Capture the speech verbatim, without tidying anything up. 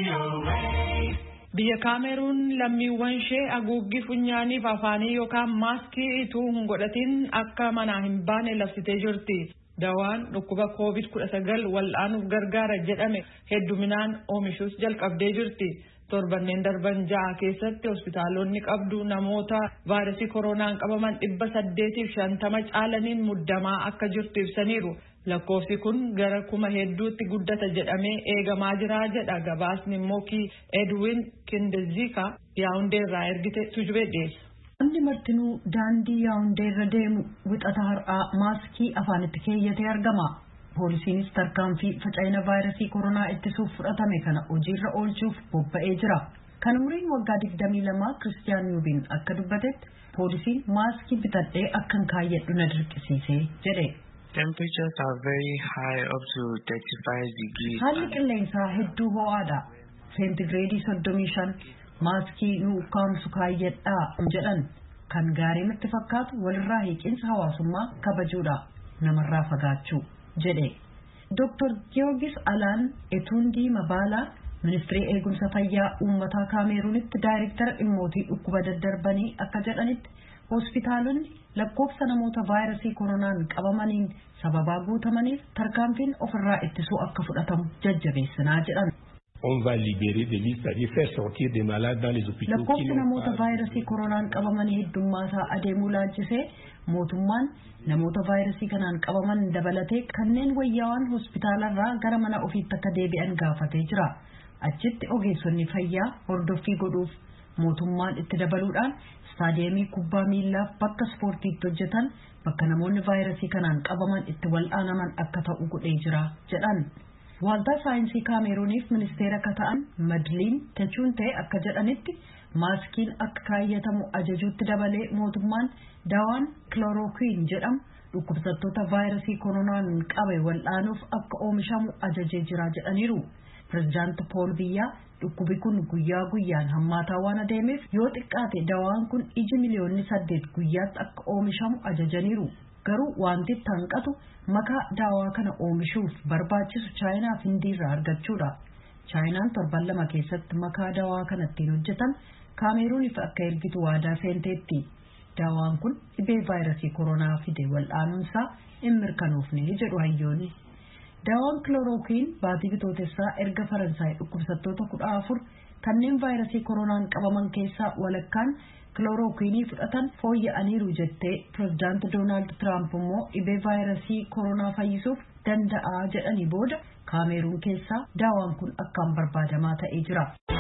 Biyya Kaameruun lammiiwwan ishee haguuggii funyaaniif afaanii yookaan maaskii ituu hin godhatin akka manaa hin baane labsitee jirti. Dawaan dhukkuba koovid kudha sagal wal'aanuuf gargaara jedhame hedduminaan oomishuus jalqabdee jirti. Torbanneen darban ja'a keessatti hospitaalonni qabdu namoota vaayirasii koronaan qabaman dhibba saddeetiif shantama caalaniin muddamaa akka jirtu ibsaniiru. Lakkoofsi kun gara kuma hedduutti guddata jedhamee eegamaa jira jedha gabaasni Mookii Edwin Kindezika Yaawundee irraa ergite tujubee dhiyeessa. Namni martinuu daandii Yaawundee irra deemu wixata har'aa maaskii afaanitti keeyyatee argama. Poolisiinis tarkaanfii faca'ina vaayirasii koronaa ittisuuf fudhatame kana hojiirra oolchuuf bobba'ee jira. Kan umriin waggaa digdamii lamaa Kiristiyaan Yuubiin akka dubbatetti poolisiin maaskii bitadhee akkan kaayyadhu na dirqisiisee jedhe. Temperatures are very high up to thirty-five degrees. Haalli qilleensaa hedduu ho'aadha. Seentigireedii soddomii shan maaskii nu ukkaamsu kaayyadhaa jedhan kan gaarii natti fakkaatu walirraa hiiqinsa hawaasummaa kabajuudha namarraa fagaachuu jedhe. Doktor Giyoorgis Alaan Etuundii Mabaalaa ministirii eegumsa fayyaa uummataa Kaameruunitti daayirektara dhimmootii dhukkuba daddarbanii akka jedhanitti hospitaalonni lakkoofsa namoota vaayirasii koronaan qabamaniin sababaa guutamaniif tarkaanfiin ofirraa ittisuu akka fudhatamu jajjabeessinaa jedhan. On va libérer des listes et faire sortir des malades dans les hôpitaux. Lakkoofsi namoota vaayirasii koronaan qabamanii heddummaataa adeemuu laalchisee mootummaan namoota vaayirasii kanaan qabaman dabalatee kanneen wayyaawwan hospitaalarraa gara mana ofiitti akka deebi'an gaafatee jira. Achitti ogeessonni fayyaa hordoffii godhuuf mootummaan itti dabaluudhaan istaadiyeemii kubbaa miillaaf bakka ispoortiitti hojjetan bakka namoonni vaayirasii kanaan qabaman itti wal'aanaman akka ta'u godhee jira jedhan. Waaltaa saayinsii Kaameruuniif ministeera akka ta'an Madliin Techuuntee akka jedhanitti maaskiin akka kaayyatamu ajajuutti dabalee mootummaan daawaan kilorookiin jedhamu dhukkubsattoota vaayirasii koronaan qabe wal'aanuuf akka oomishamu ajajee jira jedhaniiru. Pireezidaanti Pool Biyyaa dhukkubi kun guyyaa guyyaan hammaataa waan adeemeef yoo xiqqaate daawaan kun iji miliyoonni saddeet guyyaatti akka oomishamu ajajaniiru. Garuu wanti tanqatu makaa daawaa kana oomishuuf barbaachisu Chaayinaa fi Hindiirraa argachuudha. Chaayinaan torban lama keessatti makaa daawaa kanattiin hojjetan Kaameruuniif akka ergitu waadaa seenteetti. Daawaan kun dhibee vaayirasii koronaa fide wal'aanuunsaa hin mirkanoofne jedhu hayyoonni. Daawaan kilorookiin baatii bitootessaa erga Faransaay dhukkubsattoota kudha afur kanneen vaayirasii koronaan qabaman keessaa walakkaan kilorookiinii fudhatan fooyya'aniiru jettee pireezidaanti Doonaald Tiraamp immoo dhibee vaayirasii koronaa fayyisuuf danda'a jedhanii booda Kaameruun keessaa daawaan kun akkaan barbaadamaa ta'ee jira.